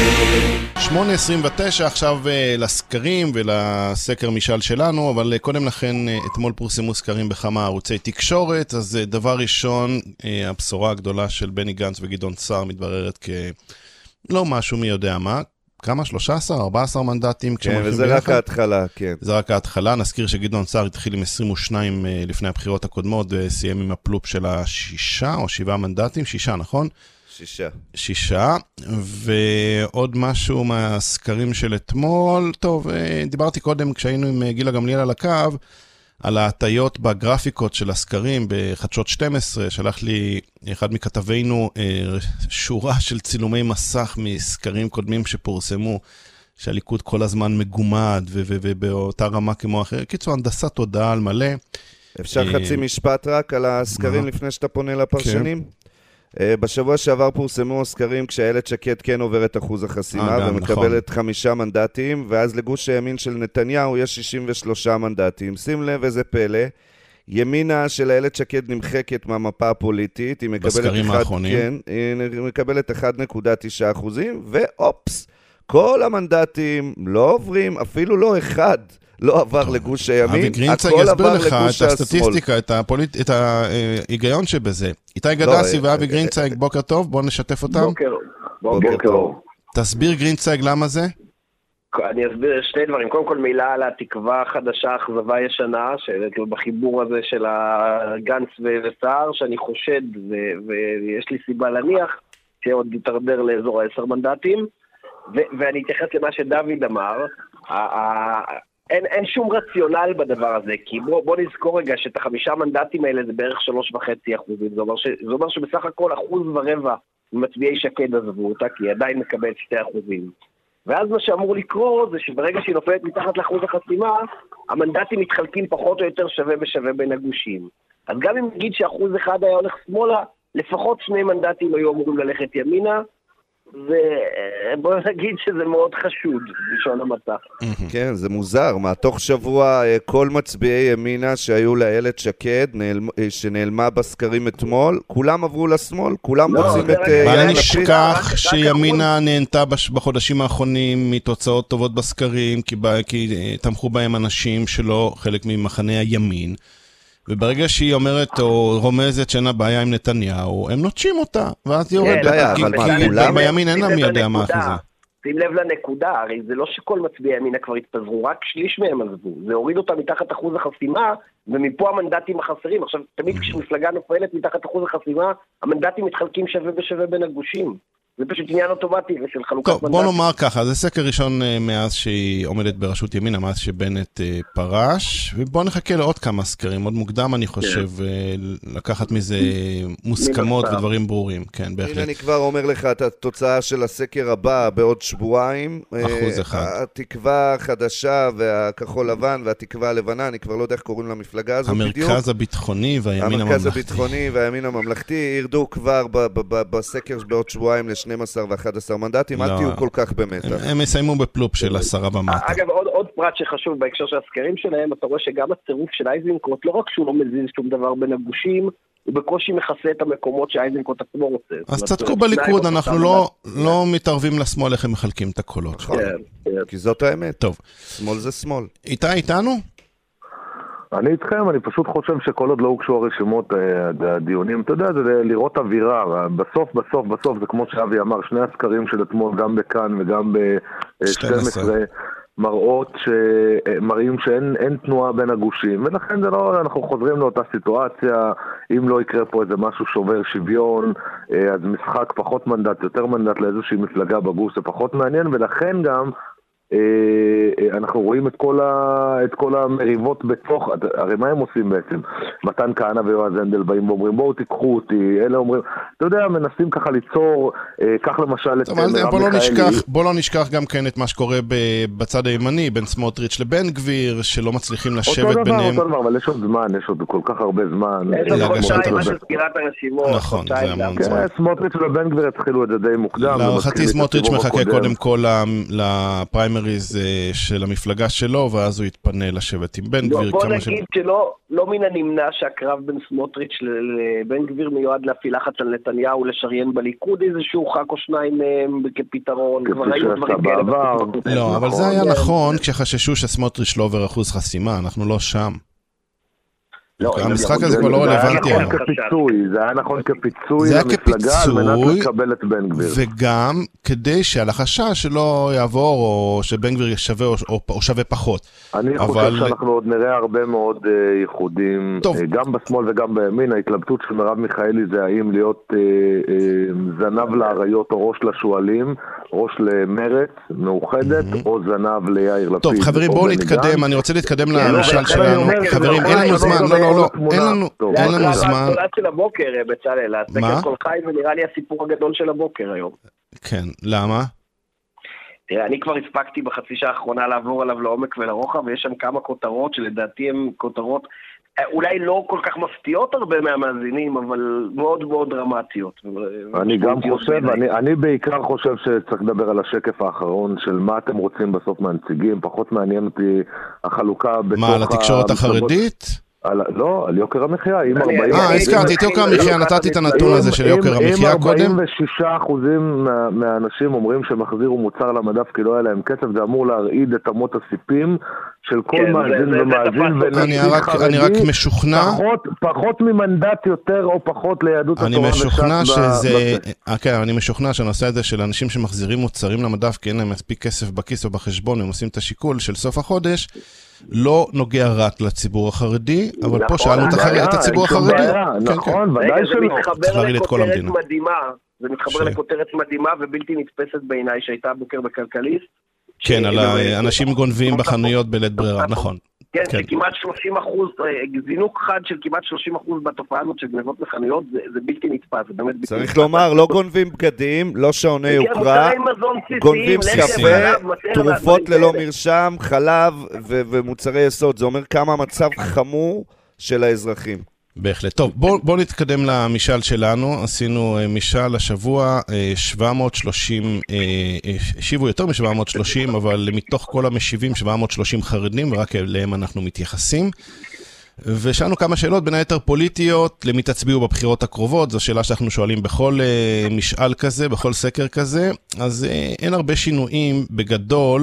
8:29 עכשיו לסקרים ולסקר משאל שלנו, אבל קודם לכן אתמול פורסמו סקרים בכמה ערוצי תקשורת, אז דבר ראשון, הבשורה הגדולה של בני גנץ וגדעון סער מתבררת כלא משהו מי יודע מה, כמה? 13, 14 מנדטים? כן, וזה רק ההתחלה, כן. זה רק ההתחלה, נזכיר שגדעון סער התחיל עם 22 לפני הבחירות הקודמות, וסיים עם הפלופ של 6 או 7 מנדטים, 6 נכון? 6. ועוד משהו מהסקרים של אתמול. טוב, דיברתי קודם כשהיינו עם גילה גמליאל על הקו, על ההטיות בגרפיקות של הסקרים בחדשות 12, שלח לי אחד מכתבינו שורה של צילומי מסך מסקרים קודמים שפורסמו, שהליכוד כל הזמן מגומד ובאותה רמה כמו אחר. קיצור, הנדסת תודעה על מלא. אפשר חצי משפט רק על הסקרים לפני שאתה פונה לפרשנים? בשבוע שעבר פורסמו הסקרים כשאיילת שקד כן עוברת אחוז החסימה ומקבלת 5 מנדטים, ואז לגוש הימין של נתניהו יש 63 מנדטים. שים לב איזה פלא, ימינה של איילת שקד נמחקת מהמפה הפוליטית, היא מקבלת 1.9%, ואופס, כל המנדטים לא עוברים, אפילו לא אחד לא עבר לגוש הימין, הכל עבר לגוש השמאל. את הסטטיסטיקה, את ההיגיון שבזה. איתי גדסי ואבי גרינצייג, בוקר טוב, בואו נשתף אותם. בוקר טוב. תסביר גרינצייג למה זה? אני אסביר שני דברים. קודם כל מילה על התקווה חדשה, אכזבה ישנה, בחיבור הזה של גנץ וסער, שאני חושד, ויש לי סיבה להניח, שעוד יתרדר לאזור 10 מנדטים, ואני אתייחס למה שדוד אמר, אין שום רציונל בדבר הזה, כי בוא נזכור רגע שאת 5 מנדטים האלה זה בערך 3.5%, זה אומר שבסך הכל 1.25% ממצביעי שקד עזבו אותה, כי היא עדיין מקבלת 2%. ואז מה שאמור לקרות זה שברגע שהיא נופלת מתחת לאחוז החסימה, המנדטים מתחלקים פחות או יותר שווה בשווה בין הגושים. אז גם אם נגיד ש1% היה הולך שמאלה, לפחות 2 מנדטים היו אמורים ללכת ימינה, ובוא נגיד שזה מאוד חשוד, בשעון המסך. כן, זה מוזר. מה, תוך שבוע כל מצביעי ימינה שהיו לאיילת שקד, שנעלמה בסקרים אתמול, כולם עברו לשמאל, כולם רוצים את יאיר לפיד. אבל נשכח שימינה נהנתה בחודשים האחרונים מתוצאות טובות בסקרים, כי תמכו בהם אנשים שלא חלק ממחנה הימין. וברגע שהיא אומרת או רומזת שאין הבעיה עם נתניהו, הם נוטשים אותה, ואז היא יורדת, כי בימין אין מי יודע מה אחרי זה. שים לב לנקודה, הרי זה לא שכל מצביעי ימינה כבר התפזרו, רק שליש מהם עזבו. זה הוריד אותה מתחת אחוז החסימה, ומפה המנדטים החסרים. עכשיו, תמיד כשמפלגה נופלת מתחת אחוז החסימה, המנדטים מתחלקים שווה בשווה בין הגושים. זה פשוט עניין אוטומטי של חלוקת מנדטים. טוב, בוא נאמר ככה, זה סקר ראשון מאז שהיא עומדת בראשות ימינה, מאז שבנט פרש, ובוא נחכה לעוד כמה סקרים, עוד מוקדם אני חושב, לקחת מזה מוסכמות ודברים ברורים, כן, בהחלט. הנה אני כבר אומר לך את התוצאה של הסקר הבא בעוד שבועיים, 1%. התקווה החדשה והכחול לבן והתקווה הלבנה, אני כבר לא יודע איך קוראים למפלגה הזאת בדיוק. המרכז הביטחוני והימין הממלכתי. המרכז הביטחוני והימין הממלכתי ירדו כבר בסקר בעוד שבועיים 12 ו-11 מנדטים, אל תהיו כל כך במתח. הם יסיימו בפלופ של 10 במטה. אגב, עוד פרט שחשוב בהקשר של הסקרים שלהם, אתה רואה שגם הצירוף של אייזנקוט, לא רק שהוא לא מזיז שום דבר בין הגושים, הוא בקושי מכסה את המקומות שאייזנקוט עצמו רוצה. אז צדקו בליכוד, אנחנו לא מתערבים לשמאל איך הם מחלקים את הקולות. כי זאת האמת. טוב. שמאל זה שמאל. איתי איתנו? אני איתכם, אני פשוט חושב שכל עוד לא הוגשו הרשימות, הדיונים, אתה יודע, זה לראות אווירה, בסוף, זה כמו שאבי אמר, שני הסקרים של אתמול, גם בכאן וגם ב-12, מראים שאין תנועה בין הגושים, ולכן זה לא, אנחנו חוזרים לאותה סיטואציה, אם לא יקרה פה איזה משהו שובר שוויון, אז משחק פחות מנדט, יותר מנדט לאיזושהי מפלגה בגוש, זה פחות מעניין, ולכן גם אנחנו רואים את כל המריבות בתוך, הרי מה הם עושים בעצם? מתן כהנא ויועז הנדל באים ואומרים בואו תיקחו אותי, אלה אומרים, אתה יודע, מנסים ככה ליצור, כך למשל את מרב מיכאלי. בוא לא נשכח גם כן את מה שקורה בצד הימני, בין סמוטריץ' לבן גביר, שלא מצליחים לשבת ביניהם. אותו דבר, אבל יש עוד זמן, יש עוד כל כך הרבה זמן. נכון, זה המון זמן. סמוטריץ' ובן גביר התחילו את זה די מוקדם. להערכתי סמוטריץ' מחכה קודם כל לפריימריז בפריימריז של המפלגה שלו, ואז הוא יתפנה לשבת עם בן גביר. בוא נגיד שלא מן הנמנע שהקרב בין סמוטריץ' לבן גביר מיועד להפעיל לחץ על נתניהו לשריין בליכוד איזשהו ח"כ או שניים כפתרון. כבר ראינו דברים כאלה. לא, אבל זה היה נכון כשחששו שסמוטריץ' לא עובר אחוז חסימה, אנחנו לא שם. המשחק הזה כבר לא רלוונטי. זה היה נכון כפיצוי למפלגה על מנת לקבל את בן גביר. וגם כדי שעל החשש שלא יעבור או שבן גביר שווה או שווה פחות. אני חושב שאנחנו עוד נראה הרבה מאוד ייחודים, גם בשמאל וגם בימין. ההתלבטות של מרב מיכאלי זה האם להיות זנב לאריות או ראש לשואלים, ראש למרץ, מאוחדת, או זנב ליאיר לפיד. טוב, חברים, בואו נתקדם, אני רוצה להתקדם למשל שלנו. חברים, אין לנו זמן, לא, אין לנו זמן. הגדולה של הבוקר, בצלאל, הסקר כל חי, ונראה לי הסיפור הגדול של הבוקר היום. כן, למה? תראה, אני כבר הספקתי בחצי שעה האחרונה לעבור עליו לעומק ולרוחב, ויש שם כמה כותרות שלדעתי הן כותרות אולי לא כל כך מפתיעות הרבה מהמאזינים, אבל מאוד מאוד דרמטיות. אני גם חושב, אני בעיקר חושב שצריך לדבר על השקף האחרון של מה אתם רוצים בסוף מהנציגים, פחות מעניין אותי החלוקה בתוך... מה, על התקשורת החרדית? לא, על יוקר המחיה. הזכרתי את יוקר המחיה, נתתי את הנתון הזה של יוקר המחיה קודם. אם 46% מהאנשים אומרים שמחזירו מוצר למדף כי לא היה להם כסף, זה אמור להרעיד את אמות הסיפים של כל מאזין ומאזין. אני רק משוכנע... פחות ממנדט יותר או פחות ליהדות התורה. אני משוכנע שהנושא הזה של אנשים שמחזירים מוצרים למדף כי אין להם מספיק כסף בכיס או בחשבון, הם עושים את השיקול של סוף החודש, לא נוגע רק לציבור החרדי, אבל פה שאלנו את הציבור החרדי. נכון, ודאי שלא. זה מתחבר לכותרת מדהימה ובלתי נתפסת בעיניי שהייתה הבוקר בכלכליסט. כן, על אנשים גונבים בחנויות בלית ברירה, נכון. כן, שכמעט 30%, זינוק חד של כמעט 30% בתופעה הזאת של גנבות בחנויות, זה בלתי נתפס. צריך לומר, לא גונבים בגדים, לא שעוני יוקרה, גונבים קפה, תרופות ללא מרשם, חלב ומוצרי יסוד. זה אומר כמה מצב חמור של האזרחים. בהחלט. טוב, בואו נתקדם למשאל שלנו. עשינו משאל השבוע, 730, השיבו יותר מ-730, אבל מתוך כל המשיבים 730 חרדים, ורק אליהם אנחנו מתייחסים. ושאלנו כמה שאלות, בין היתר פוליטיות, למי תצביעו בבחירות הקרובות, זו שאלה שאנחנו שואלים בכל משאל כזה, בכל סקר כזה, אז אין הרבה שינויים בגדול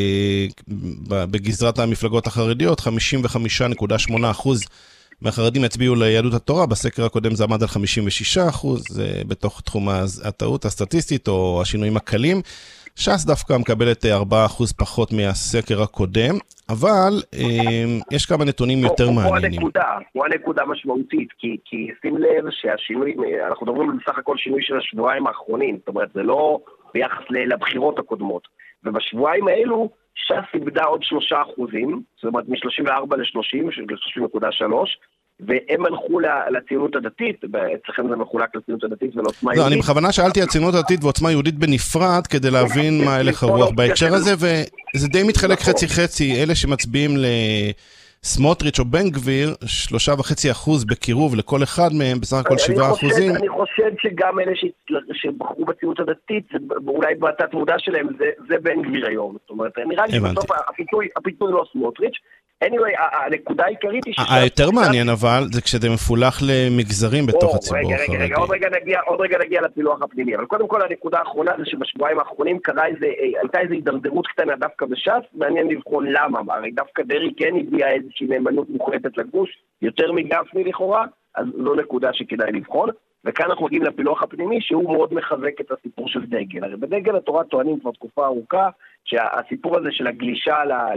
בגזרת המפלגות החרדיות, 55.8% מהחרדים הצביעו ליהדות התורה, בסקר הקודם זה עמד על 56%, זה בתוך תחום הטעות הסטטיסטית או השינויים הקלים. ש"ס דווקא מקבלת 4% פחות מהסקר הקודם, אבל יש כמה נתונים יותר מעניינים. פה הנקודה משמעותית, כי שים לב שהשינוי, אנחנו מדברים בסך הכל שינוי של השבועיים האחרונים, זאת אומרת זה לא ביחס לבחירות הקודמות, ובשבועיים האלו ש"ס איבדה עוד 3%, זאת אומרת מ-34 ל-30, של 30.3, והם הלכו לציונות הדתית, אצלכם זה מחולק לציונות הדתית ולעוצמה יהודית. לא, אני בכוונה שאלתי על ציונות הדתית ועוצמה יהודית בנפרד, כדי להבין מה הלך הרוח בהקשר הזה, וזה די מתחלק חצי-חצי, אלה שמצביעים לסמוטריץ' או בן גביר, 3.5% בקירוב לכל אחד מהם, בסך הכל 7%. אני חושב שגם אלה שבחרו בציונות הדתית, אולי בתת מודע שלהם, זה בן גביר היום. זאת אומרת, נראה לי שבסוף הפיתוי לא סמוטריץ'. anyway, הנקודה העיקרית היא היותר מעניין אבל, זה כשזה מפולח למגזרים בתוך הציבור החרדי. עוד רגע נגיע לפילוח הפנימי, אבל קודם כל הנקודה האחרונה זה שבשבועיים האחרונים הייתה איזו הידרדרות קטנה דווקא בש"ס, מעניין לבחון למה, הרי דווקא דרעי כן הביאה איזושהי נאמנות מוחלטת לגוש, יותר מגפני לכאורה, אז זו נקודה שכדאי לבחון, וכאן אנחנו מגיעים לפילוח הפנימי שהוא מאוד מחזק את הסיפור של דגל. הרי בדגל התורה טוענים כבר תקופה ארוכה שהסיפור הזה של הגלישה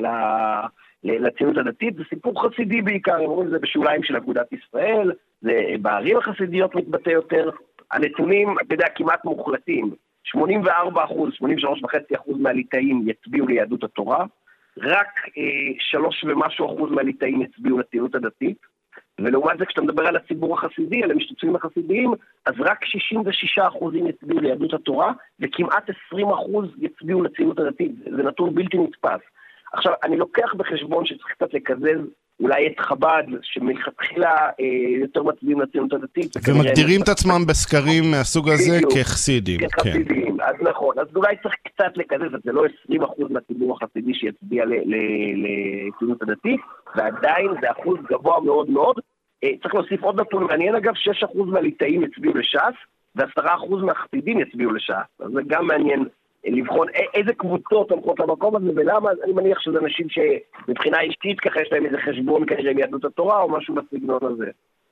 לציונות הדתית זה סיפור חסידי בעיקר, הם אומרים זה בשוליים של אגודת ישראל, זה בערים החסידיות מתבטא יותר, הנתונים, אתה יודע, כמעט מוחלטים, 84%, 83.5% מהליטאים יצביעו ליהדות התורה, רק 3% ומשהו מהליטאים יצביעו לציונות הדתית, ולעומת זה כשאתה מדבר על הציבור החסידי, על המשתתפים החסידיים, אז רק 66% יצביעו ליהדות התורה, וכמעט 20% יצביעו לציונות הדתית, זה נתון בלתי נתפס. עכשיו, אני לוקח בחשבון שצריך קצת לקזז אולי את חב"ד, שמלכתחילה יותר מצביעים לציונות הדתית. ומגדירים את עצמם בסקרים מהסוג הזה כחסידים. כחסידים, אז נכון. אז אולי צריך קצת לקזז, זה לא 20% מהציבור החסידי שיצביע לציונות הדתית, ועדיין זה אחוז גבוה מאוד מאוד. צריך להוסיף עוד נתון מעניין, אגב, 6% מהליטאים יצביעו לש"ס, ו10% מהחסידים יצביעו לש"ס. אז זה גם מעניין לבחון איזה קבוצות הולכות למקום הזה ולמה. אני מניח שזה אנשים שמבחינה אישית ככה יש להם איזה חשבון כנראה עם יהדות התורה או משהו בסגנון הזה.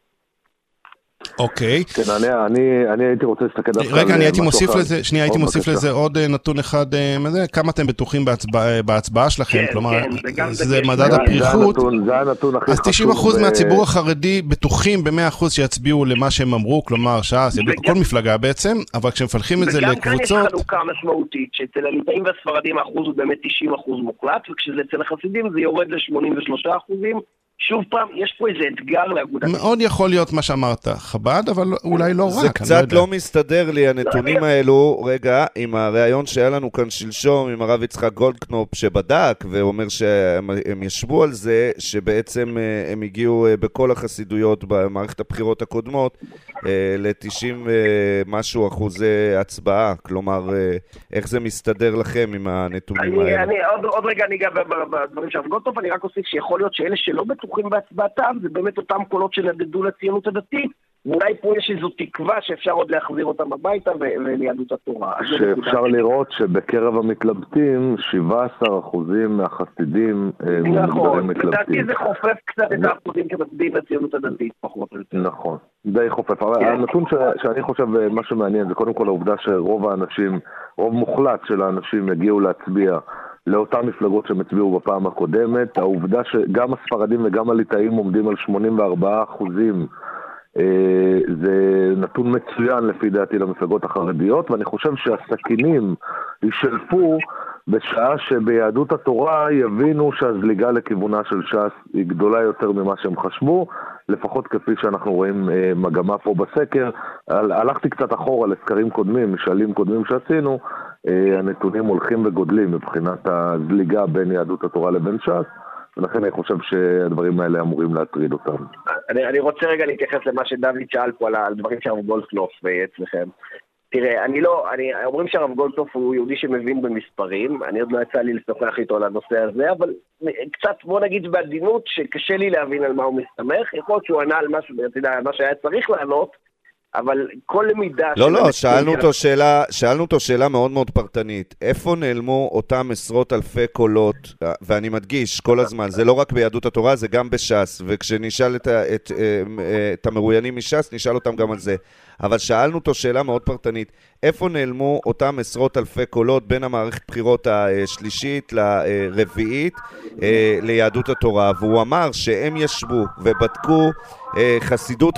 אוקיי. כן, אני הייתי רוצה להסתכל דווקא... רגע, אני הייתי מוסיף לזה עוד נתון אחד, כמה אתם בטוחים בהצבעה שלכם, כלומר, זה מדד הפריחות, זה הנתון הכי חשוב. אז 90% מהציבור החרדי בטוחים ב100% שיצביעו למה שהם אמרו, כלומר, ש"ס, כל מפלגה בעצם, אבל כשמפלחים את זה לקבוצות... וגם כאן יש חלוקה משמעותית, שאצל הליטאים והספרדים האחוז הוא באמת 90% מוחלט, וכשזה אצל החסידים זה יורד ל83%. שוב פעם, יש פה איזה אתגר לאגודה. מאוד יכול להיות מה שאמרת, חב"ד, אבל אולי לא רק. זה קצת לא מסתדר לי, הנתונים האלו, רגע, עם הרעיון שהיה לנו כאן שלשום, עם הרב יצחק גולדקנופ שבדק, ואומר שהם ישבו על זה, שבעצם הם הגיעו בכל החסידויות במערכת הבחירות הקודמות, ל-90 משהו אחוזי הצבעה. כלומר, איך זה מסתדר לכם עם הנתונים האלו? עוד רגע אני אגע בדברים של הרב גולדקנופ, אני רק אוסיף שיכול להיות שאלה שלא בטוחים בהצבעתם, זה באמת אותם קולות שנדדו לציונות הדתית, ואולי פה יש איזו תקווה שאפשר עוד להחזיר אותם הביתה וליהדות התורה. שאפשר לראות שבקרב המתלבטים, 17% מהחסידים מוגדרים מתלבטים. לדעתי זה חופף קצת את האחוזים כמצביעים לציונות הדתית, פחות או יותר. נכון, די חופף. הנתון שאני חושב, מה שמעניין, זה קודם כל העובדה שרוב האנשים, רוב מוחלט של האנשים יגיעו להצביע לאותן מפלגות שהם הצביעו בפעם הקודמת. העובדה שגם הספרדים וגם הליטאים עומדים על 84%, זה נתון מצוין לפי דעתי למפלגות החרדיות, ואני חושב שהסכינים יישלפו בשעה שביהדות התורה יבינו שהזליגה לכיוונה של ש"ס היא גדולה יותר ממה שהם חשבו, לפחות כפי שאנחנו רואים מגמה פה בסקר. הלכתי קצת אחורה לסקרים קודמים, משאלים קודמים שעשינו, הנתונים הולכים וגודלים מבחינת הזליגה בין יהדות התורה לבין ש"ס, ולכן אני חושב שהדברים האלה אמורים להטריד אותם. אני רוצה רגע להתייחס למה שדוד שאל פה על דברים שהרב גולדקנופ אצלכם. תראה, אומרים שהרב גולדקנופ הוא יהודי שמבין במספרים, אני עוד לא יצא לי לשוחח איתו על הנושא הזה, אבל קצת בוא נגיד בעדינות שקשה לי להבין על מה הוא מסתמך, יכול להיות שהוא ענה על משהו, אתה יודע, מה שהיה צריך לענות, אבל כל למידה... לא, שאלנו אותו שאלה מאוד מאוד פרטנית. איפה נעלמו אותם עשרות אלפי קולות, ואני מדגיש כל הזמן, זה לא רק ביהדות התורה, זה גם בש"ס, וכשנשאל את המרואיינים מש"ס, נשאל אותם גם על זה. אבל שאלנו אותו שאלה מאוד פרטנית, איפה נעלמו אותם עשרות אלפי קולות בין המערכת בחירות השלישית לרביעית ליהדות התורה, והוא אמר שהם ישבו ובדקו חסידות,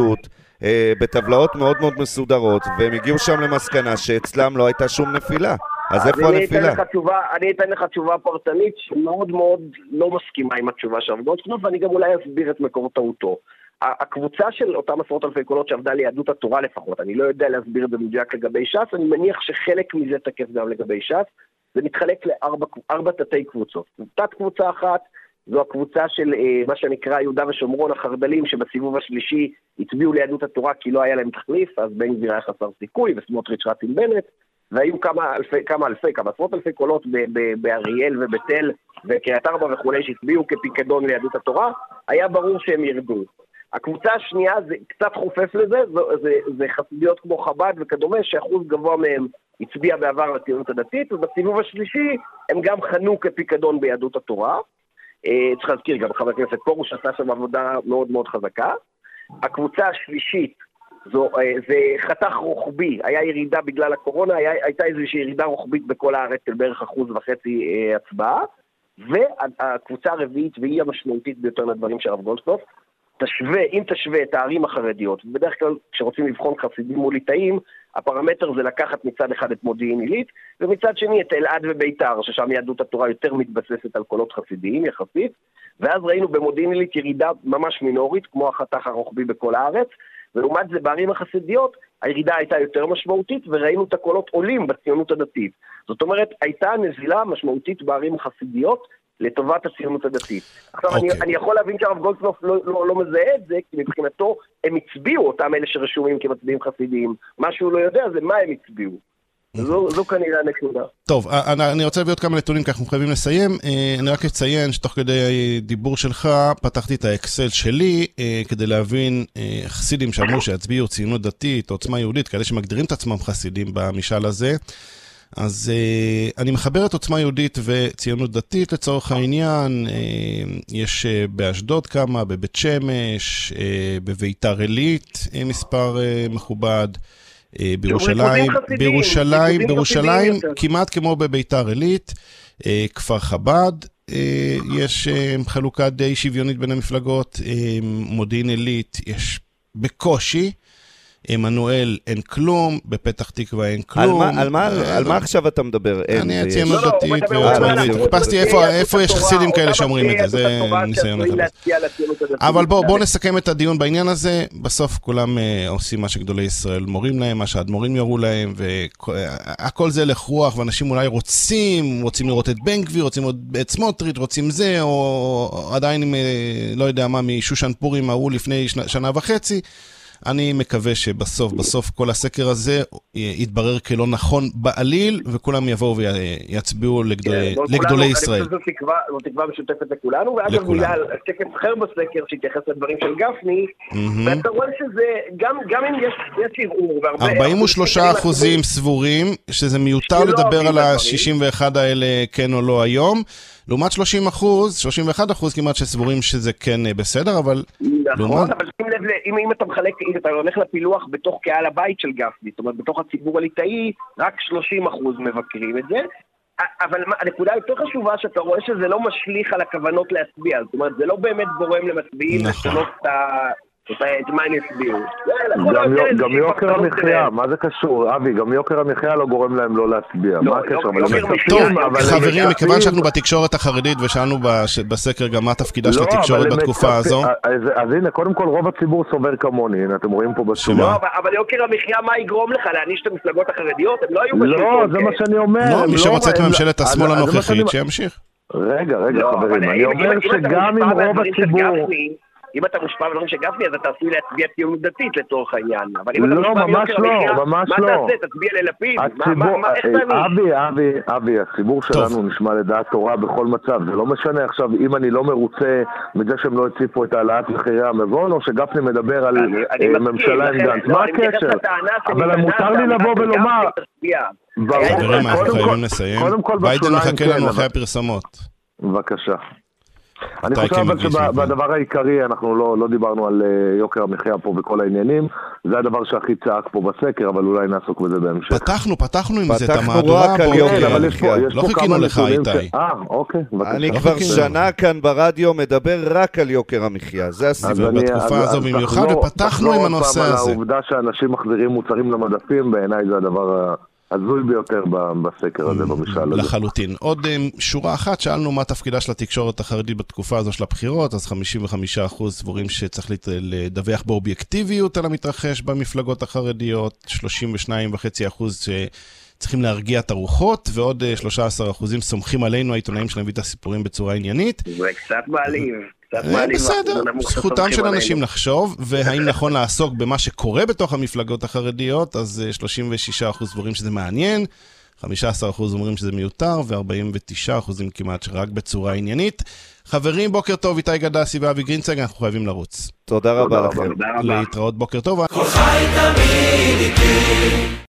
בטבלאות מאוד מאוד מסודרות, והם הגיעו שם למסקנה שאצלם לא הייתה שום נפילה. אז איפה הנפילה? אני אתן לך תשובה פרטנית שמאוד מאוד לא מסכימה עם התשובה של הרב גולדקנופ, ואני גם אולי אסביר את מקור טעותו. הקבוצה של אותם עשרות אלפי קולות שעבדה ליהדות התורה לפחות, אני לא יודע להסביר את זה מדויק לגבי ש"ס, אני מניח שחלק מזה תקף גם לגבי ש"ס, זה מתחלק לארבע תתי קבוצות. תת קבוצה אחת, זו הקבוצה של מה שנקרא יהודה ושומרון, החרדלים, שבסיבוב השלישי הצביעו ליהדות התורה כי לא היה להם תחליף, אז בן גביר היה חסר סיכוי, וסמוטריץ' רץ עם בנט, והיו כמה עשרות אלפי קולות באריאל ובתל וקריית ארבע וכולי שהצביעו כפיקדון ליהדות התורה, היה ברור שהם ירדו. הקבוצה השנייה, זה קצת חופף לזה, זה חסידיות כמו חב"ד וכדומה, שאחוז גבוה מהם הצביע בעבר לציונות הדתית, ובסיבוב השלישי הם גם חנו כפיקדון ביהדות התורה. צריך להזכיר, גם חבר הכנסת פרוש עשה שם עבודה מאוד מאוד חזקה. הקבוצה השלישית, זה חתך רוחבי, היה ירידה בגלל הקורונה, הייתה איזושהי ירידה רוחבית בכל הארץ של בערך 1.5% הצבעה, והקבוצה הרביעית, והיא המשמעותית ביותר לדברים של הרב גולדקנופ, אם תשווה את הערים החרדיות, ובדרך כלל כשרוצים לבחון חסידים מול ליטאים, הפרמטר זה לקחת מצד אחד את מודיעין עילית, ומצד שני את אלעד וביתר, ששם יהדות התורה יותר מתבססת על קולות חסידיים יחסית, ואז ראינו במודיעין עילית ירידה ממש מינורית, כמו החתך הרוחבי בכל הארץ, ולעומת זה בערים החסידיות, הירידה הייתה יותר משמעותית, וראינו את הקולות עולים בציונות הדתית. זאת אומרת, הייתה נזילה משמעותית בערים החסידיות, לטובת הציונות הדתית. עכשיו, אני יכול להבין שהרב גולדקנופ לא מזהה את זה, כי מבחינתו הם הצביעו, אותם אלה שרשומים כמצביעים חסידיים. מה שהוא לא יודע זה מה הם הצביעו. זו כנראה הנקודה. טוב, אני רוצה להביא עוד כמה נתונים, כי אנחנו חייבים לסיים. אני רק אציין שתוך כדי דיבור שלך, פתחתי את האקסל שלי, כדי להבין חסידים שאמרו שיצביעו ציונות דתית, עוצמה יהודית, כאלה שמגדירים את עצמם חסידים במשאל הזה. אז אני מחבר את עוצמה יהודית וציונות דתית לצורך העניין. יש באשדוד כמה, בבית שמש, בביתר עילית מספר מכובד, בירושלים כמעט כמו בביתר עילית, כפר חב"ד, יש חלוקה די שוויונית בין המפלגות, מודיעין עילית יש בקושי, עמנואל אין כלום, בפתח תקווה אין כלום. על מה עכשיו אתה מדבר? אני ציונות דתית חיפשתי איפה יש חסידים כאלה שאומרים את זה, זה ניסיון לחפש. אבל בואו נסכם את הדיון בעניין הזה. בסוף כולם עושים מה שגדולי ישראל מורים להם, מה שהאדמו"רים יורו להם, והכל זה הלך רוח, ואנשים אולי רוצים לראות את בן גביר, רוצים לראות את סמוטריץ', רוצים זה, או עדיין לא יודע מה משושן פורים ההוא לפני שנה וחצי. אני מקווה שבסוף כל הסקר הזה יתברר כלא נכון בעליל, וכולם יבואו ויצביעו לגדולי ישראל. זו תקווה משותפת לכולנו, ואגב מילה על שקף אחר בסקר שהתייחס לדברים של גפני, ואתה רואה שזה, גם אם יש ערעור, 43% סבורים שזה מיותר לדבר על ה-61 האלה כן או לא היום, לעומת 31% כמעט שסבורים שזה כן בסדר, אבל... נכון, אבל אם אתה מחלק, אם אתה הולך לפילוח בתוך קהל הבית של גפני, זאת אומרת, בתוך הציבור הליטאי, רק 30% מבקרים את זה, אבל הנקודה יותר חשובה שאתה רואה שזה לא משליך על הכוונות להצביע, זאת אומרת, זה לא באמת גורם למצביעים לשנות את מה הם יצביעו. גם יוקר המחיה, מה זה קשור? אבי, גם יוקר המחיה לא גורם להם לא להצביע. מה הקשר? טוב, חברים, מכיוון שאנחנו בתקשורת החרדית ושאלנו בסקר גם מה תפקידה של התקשורת בתקופה הזו. אז הנה, קודם כל רוב הציבור סובר כמוני, הנה, אתם רואים פה בשורה. לא, אבל יוקר המחיה מה יגרום לך? להעניש את המפלגות החרדיות? הם לא היו בשלטון. לא, זה מה שאני אומר. מי שרוצה את ממשלת השמאל הנוכחית, שימשיך. רגע, חברים, אני אומר שגם אם רוב הציבור... אם אתה מושפע בדברים של גפני, אז אתה עשוי להצביע ציונות דתית לתוך העניין. לא, ממש לא. מה תעשה? תצביע ללפיד? אבי, הציבור שלנו נשמע לדעת תורה בכל מצב. זה לא משנה עכשיו אם אני לא מרוצה מזה שהם לא הציפו את העלאת מחירי המזון, או שגפני מדבר על ממשלה עם גנץ. מה הקשר? אבל מותר לי לבוא ולומר... חברים, אנחנו חייבים לסיים. ביידן מחכה לנו אחרי הפרסמות. בבקשה. אני חושב אבל שבדבר העיקרי אנחנו לא דיברנו על יוקר המחיה פה וכל העניינים, זה הדבר שהכי צעק פה בסקר, אבל אולי נעסוק בזה בהמשך. פתחנו עם זה את המהדורה פה, לא חיכינו לך איתי. אוקיי. אני כבר שנה כאן ברדיו מדבר רק על יוקר המחיה, זה הסיבה. ובתקופה הזו במיוחד, ופתחנו עם הנושא הזה. העובדה שאנשים מחזירים מוצרים למדפים, בעיניי זה הדבר... הזוי ביותר בסקר הזה, במשאל הזה. לחלוטין. עוד שורה אחת, שאלנו מה תפקידה של התקשורת החרדית בתקופה הזו של הבחירות, אז 55% סבורים שצריך לדווח באובייקטיביות על המתרחש במפלגות החרדיות, 32.5% שצריכים להרגיע את הרוחות, ועוד 13% סומכים עלינו, העיתונאים שלהם להביא את הסיפורים בצורה עניינית. זה קצת מעליב. בסדר, זכותם של אנשים לחשוב, והאם נכון לעסוק במה שקורה בתוך המפלגות החרדיות, אז 36% סבורים שזה מעניין, 15% אומרים שזה מיותר, ו49% כמעט שרק בצורה עניינית. חברים, בוקר טוב, איתי גדסי ואבי גרינצייג, אנחנו חייבים לרוץ. תודה רבה לכם. להתראות, בוקר טוב.